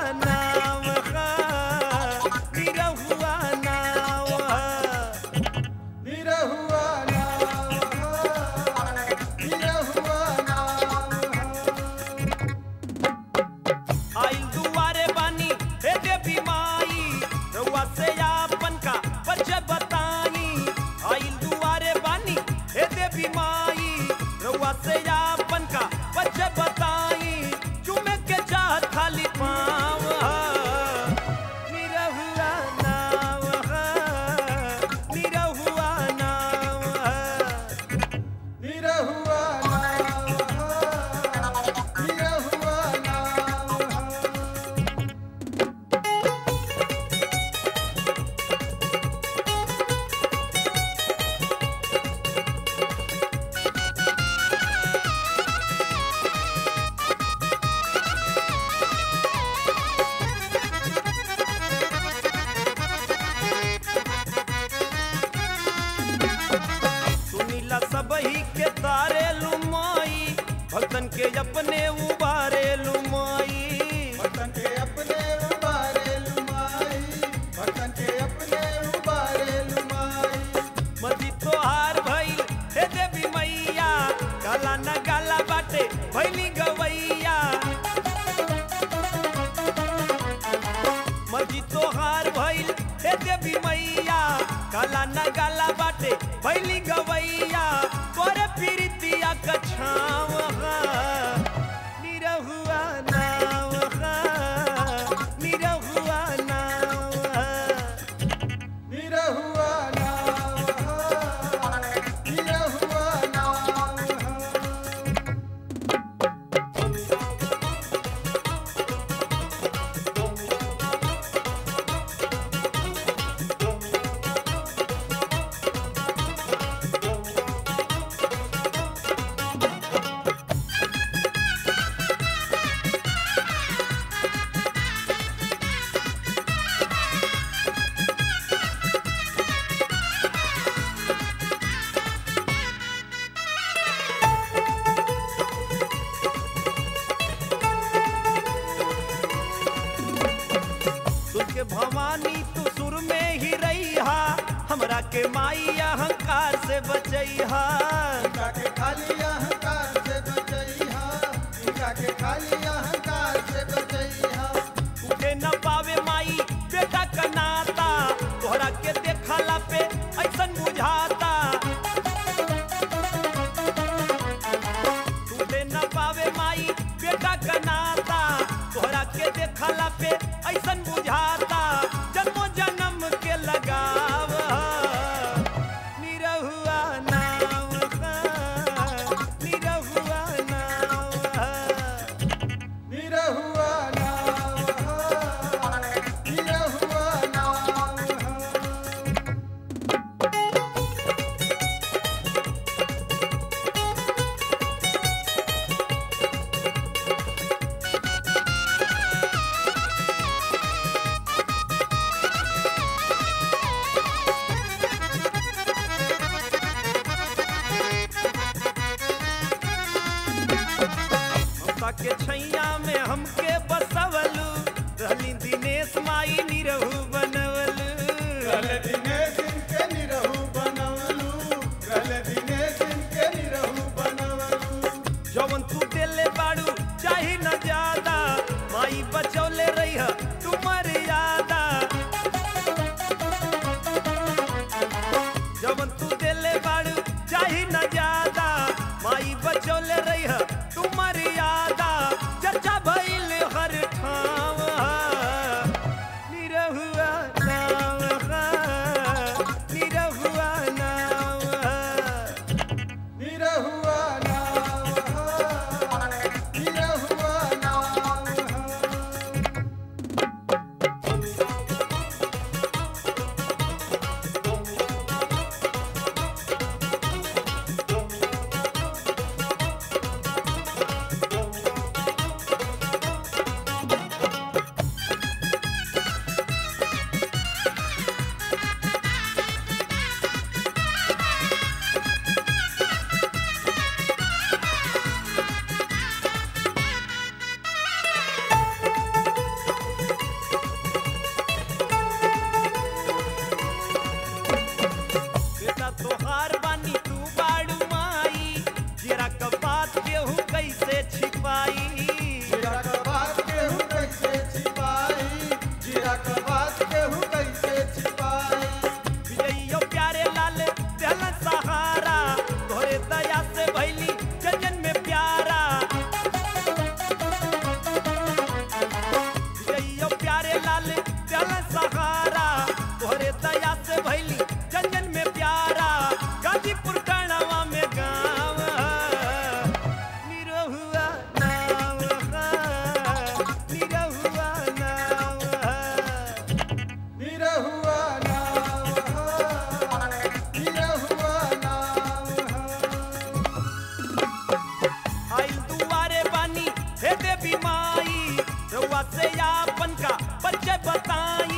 नाव हा, निरहुआ नाव हा। निरहुआ नाव हा, निरहुआ नाव हा। आइल दुआरे बानी हे देवी माई, रउआ से आपन का परिचय बताई। आइल दुआरे बानी हे देवी माई, रउआ से आपन का परिचय बताई। चुमे के चाहत खाली पाँव हा, निरहुआ नाव हा, निरहुआ नाव हा। निरहुआ नाव हा, निरहुआ नाव हा। सुनीला सबही के तारे लुमाई, भक्तन के अपने उबारे लुमाई। भक्तन के अपने उबारे लुमाई, भक्तन के अपने उबारे लुमाई। मजी तोहार भइल हे देवी मैया, गाला न गाला बाटे भइली गवैया। मजी तोहार भइल हे देवी मैया, गाला न गाला बाटे भइली गवैया। तोरे प्रीतिया क छाव हा, निरहुआ नाव हा, निरहुआ नाव हा। निरहुआ नाव हा, निरहुआ नाव हा। सुन के भवानी तू सुर में ही रहिहा, हमरा के माई अहंकार से बचैहा। इनका के खाली अहंकार से बचैहा, इनका के खाली अहंकार से बचैहा। टूटे न पावे माई बेटा का नाता, तोहरा के देखला पे ऐसन बुझाता। टूटे न पावे माई बेटा का नाता, तोहरा के देखला पे ऐसन बुझाता। जन्मों जन्म के लगाव हा, निरहुआ नाव हा, निरहुआ नाव हा। निरहुआ नाव हा, निरहुआ नाव हा। ममता के छैया में हमके बसवलू, रहली दिनेश माई निरहु बनवलू। गल दिनेश इनके निरहु बनवलू, गल दिनेश इनके निरहु बनवलू। जवन तू देले बाड़ू चाही न ज्यादा, माई बचौले रही तू मर्यादा। जवन तू देले बाड़ू चाही न ज्यादा, माई बचौले रही तू मर्यादा। चर्चा भइल हर ठाव हा, निरहु बच्चे बताई